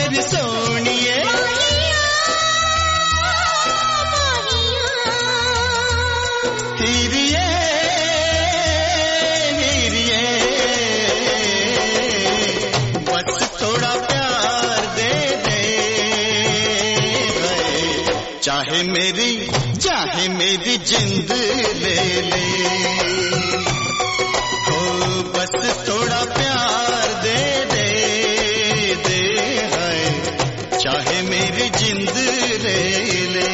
मेरी सोनिए, हीरिए हीरिए, बस थोड़ा प्यार दे दे, चाहे मेरी जिंद ले ले, हो बस थोड़ा प्यार दे दे दे, है चाहे मेरी जिंद ले ले।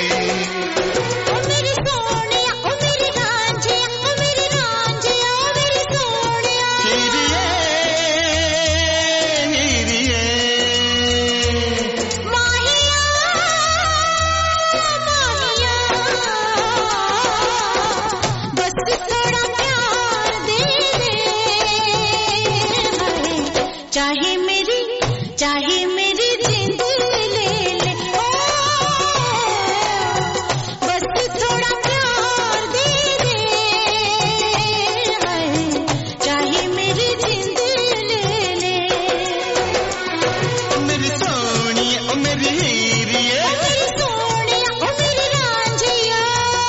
चाहे मेरी जिंद ले ले, बस थोड़ा प्यार दे दे, चाहे मेरी जिंद ले ले। मेरी सोनिया ओ मेरी हीरिए, मेरी सोनिया ओ मेरी रांझिया,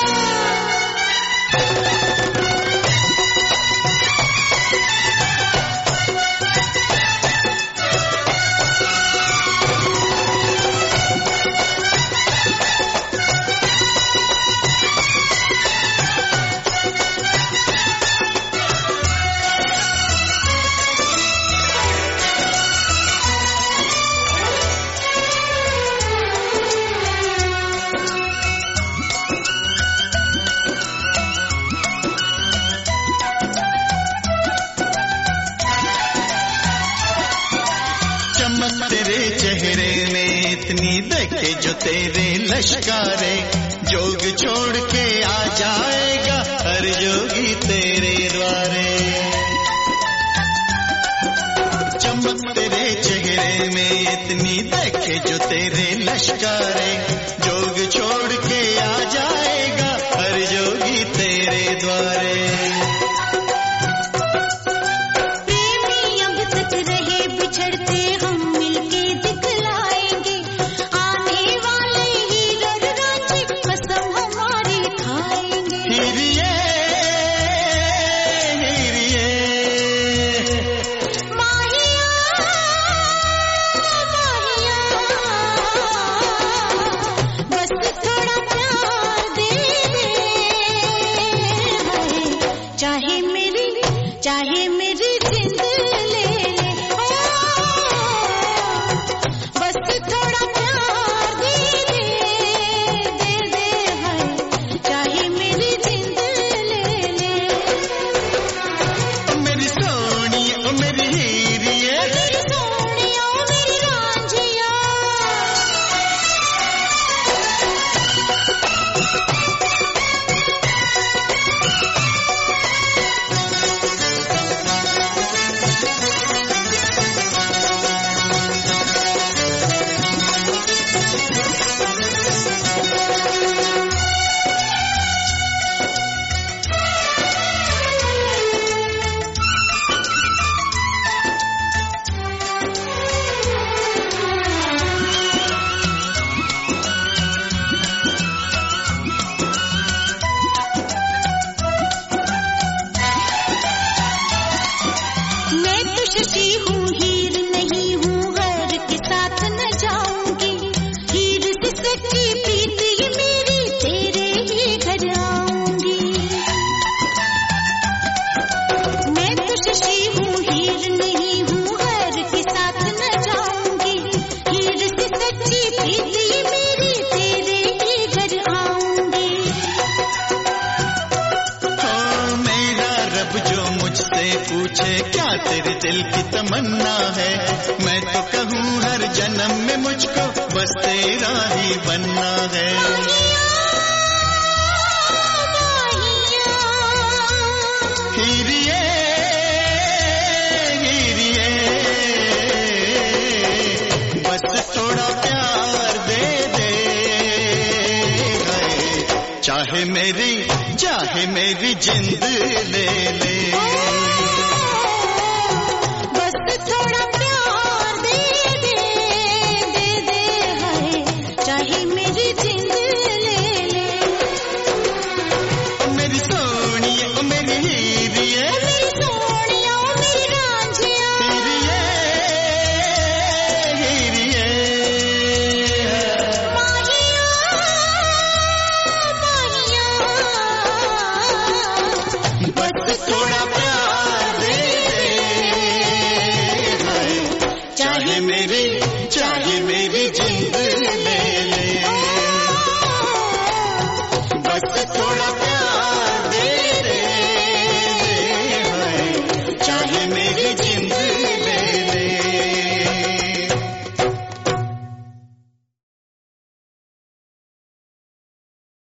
तेरे चेहरे में इतनी देखे जो तेरे लश्कारे, जोग छोड़ के आ जाएगा हर जोगी तेरे द्वारे। चमक तेरे चेहरे में इतनी देखे जो तेरे लश्कारे, जोग छोड़ के आ जाएगा हर जोगी तेरे द्वारे। चाहे मेरी जिंद ले ले, बस थोड़ा प्यार दे दे दे दे, चाहे मेरी जिंद ले ले। मेरी सोनिया ओ मेरी हीरिए, मेरी सोनिया ओ मेरी रांझिया, पूछे क्या तेरे दिल की तमन्ना है, मैं तो कहूँ हर जन्म में मुझको बस तेरा ही बनना है। हीरिए हीरिए, बस थोड़ा प्यार दे दे, चाहे मेरी जिंद ले ले।